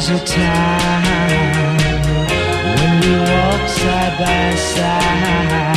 was a time when we walked side by side.